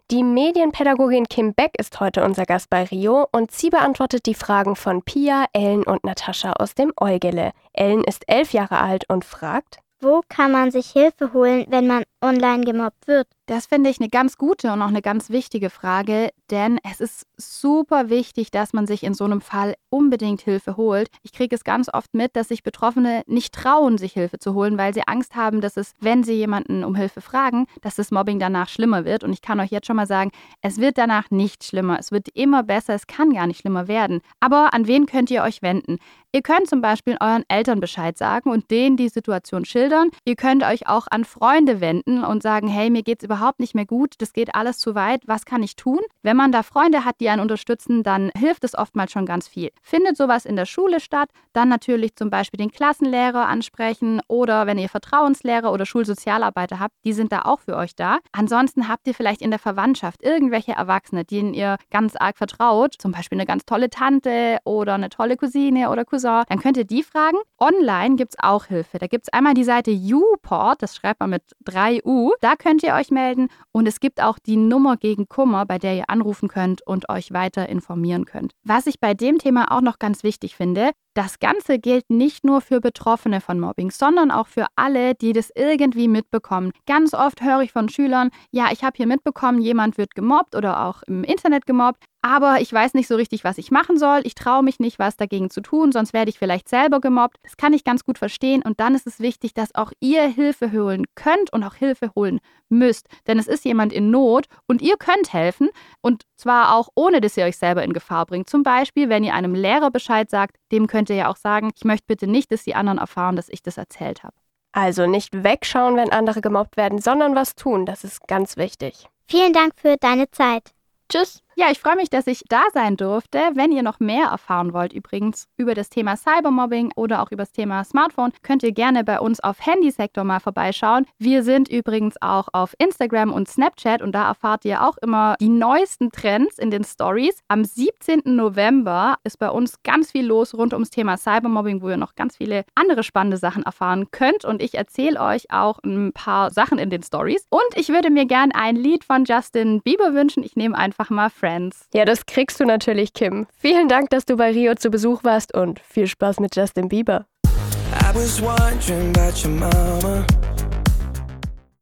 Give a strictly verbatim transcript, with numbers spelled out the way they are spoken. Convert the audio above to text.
Die Medienpädagogin Kim Beck ist heute unser Gast bei Rio und sie beantwortet die Fragen von Pia, Ellen und Natascha aus dem Eugele. Ellen ist elf Jahre alt und fragt: Wo kann man sich Hilfe holen, wenn man online gemobbt wird? Das finde ich eine ganz gute und auch eine ganz wichtige Frage, denn es ist super wichtig, dass man sich in so einem Fall unbedingt Hilfe holt. Ich kriege es ganz oft mit, dass sich Betroffene nicht trauen, sich Hilfe zu holen, weil sie Angst haben, dass es, wenn sie jemanden um Hilfe fragen, dass das Mobbing danach schlimmer wird. Und ich kann euch jetzt schon mal sagen, es wird danach nicht schlimmer. Es wird immer besser, es kann gar nicht schlimmer werden. Aber an wen könnt ihr euch wenden? Ihr könnt zum Beispiel euren Eltern Bescheid sagen und denen die Situation schildern. Ihr könnt euch auch an Freunde wenden und sagen, hey, mir geht's überhaupt nicht mehr gut, das geht alles zu weit, was kann ich tun? Wenn man da Freunde hat, die einen unterstützen, dann hilft es oftmals schon ganz viel. Findet sowas in der Schule statt, dann natürlich zum Beispiel den Klassenlehrer ansprechen oder wenn ihr Vertrauenslehrer oder Schulsozialarbeiter habt, die sind da auch für euch da. Ansonsten habt ihr vielleicht in der Verwandtschaft irgendwelche Erwachsene, denen ihr ganz arg vertraut, zum Beispiel eine ganz tolle Tante oder eine tolle Cousine oder Cousin, dann könnt ihr die fragen. Online gibt es auch Hilfe. Da gibt es einmal die Seite YouPort, das schreibt man mit drei U, da könnt ihr euch melden und es gibt auch die Nummer gegen Kummer, bei der ihr anrufen könnt und euch weiter informieren könnt. Was ich bei dem Thema auch noch ganz wichtig finde, das Ganze gilt nicht nur für Betroffene von Mobbing, sondern auch für alle, die das irgendwie mitbekommen. Ganz oft höre ich von Schülern, ja, ich habe hier mitbekommen, jemand wird gemobbt oder auch im Internet gemobbt, aber ich weiß nicht so richtig, was ich machen soll. Ich traue mich nicht, was dagegen zu tun, sonst werde ich vielleicht selber gemobbt. Das kann ich ganz gut verstehen und dann ist es wichtig, dass auch ihr Hilfe holen könnt und auch Hilfe holen müsst. Denn es ist jemand in Not und ihr könnt helfen und zwar auch ohne, dass ihr euch selber in Gefahr bringt. Zum Beispiel, wenn ihr einem Lehrer Bescheid sagt, dem könnt ihr ja auch sagen, ich möchte bitte nicht, dass die anderen erfahren, dass ich das erzählt habe. Also nicht wegschauen, wenn andere gemobbt werden, sondern was tun, das ist ganz wichtig. Vielen Dank für deine Zeit. Tschüss. Ja, ich freue mich, dass ich da sein durfte. Wenn ihr noch mehr erfahren wollt übrigens über das Thema Cybermobbing oder auch über das Thema Smartphone, könnt ihr gerne bei uns auf Handysektor mal vorbeischauen. Wir sind übrigens auch auf Instagram und Snapchat und da erfahrt ihr auch immer die neuesten Trends in den Stories. Am siebzehnten November ist bei uns ganz viel los rund ums Thema Cybermobbing, wo ihr noch ganz viele andere spannende Sachen erfahren könnt und ich erzähle euch auch ein paar Sachen in den Stories. Und ich würde mir gerne ein Lied von Justin Bieber wünschen. Ich nehme einfach mal Friends. Ja, das kriegst du natürlich, Kim. Vielen Dank, dass du bei Rio zu Besuch warst und viel Spaß mit Justin Bieber. I was wondering about your mama.